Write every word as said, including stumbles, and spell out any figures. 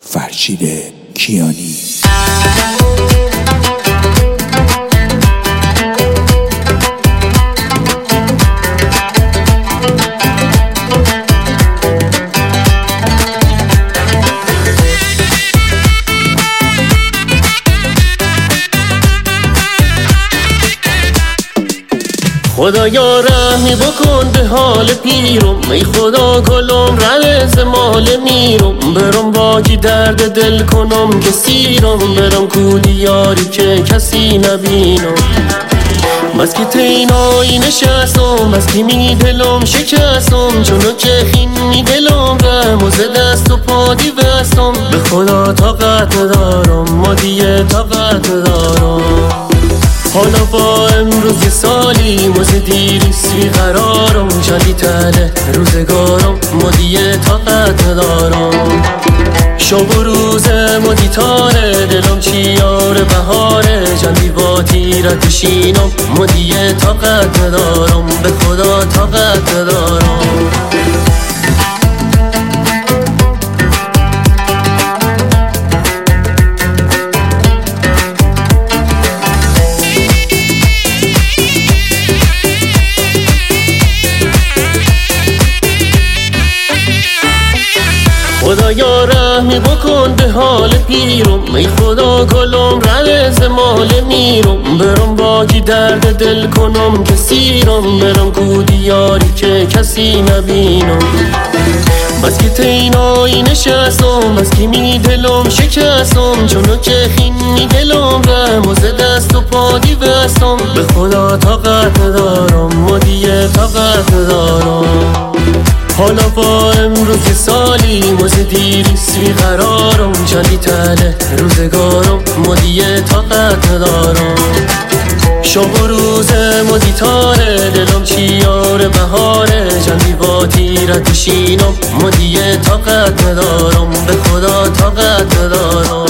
فرشید کیانی. خدایا رحمی بکن به حال پیرم، ای خدا گلم رز مال میرم، برم باگی درد دل کنم که سیرم، برم کودی یاری که کسی نبینم. بس که تینایی نشستم، بس که می دلم شکستم، چونو که خین می دلم غم و ز دست و پا دیوستم. به خدا طاقت ندارم، ما دیگه طاقت ندارم. حالا با امروز یه سالی موز دیریست بی قرارم، چندی تله روزگارم ما دیگه طاقت ندارم. شب و روز مدی تاره دلم چیار بهاره، چندی با تیرت شینم ما دیگه طاقت ندارم. به خدا طاقت ندارم. خدایا رحمی بکن به حال پیرم، ای خدا گلم رز مال میرم، برم باگی درد دل کنم که سیرم، برم کودی یاری که کسی نبینم. بس که تینایی نشستم، بس که می دلم شکستم، چونو که خین می دلم غم و ز دست و پا دیوستم. به خدا طاقت ندارم، ما دیگه طاقت ندارم. حالا با امروز یه سالی موز دیریست بی قرارم، چندی تله روزگارم ما دیگه طاقت ندارم. شب و روز مدی تاره دلم چیار بهاره، چندی با تیرت شینم ما دیگه طاقت ندارم. به خدا طاقت ندارم.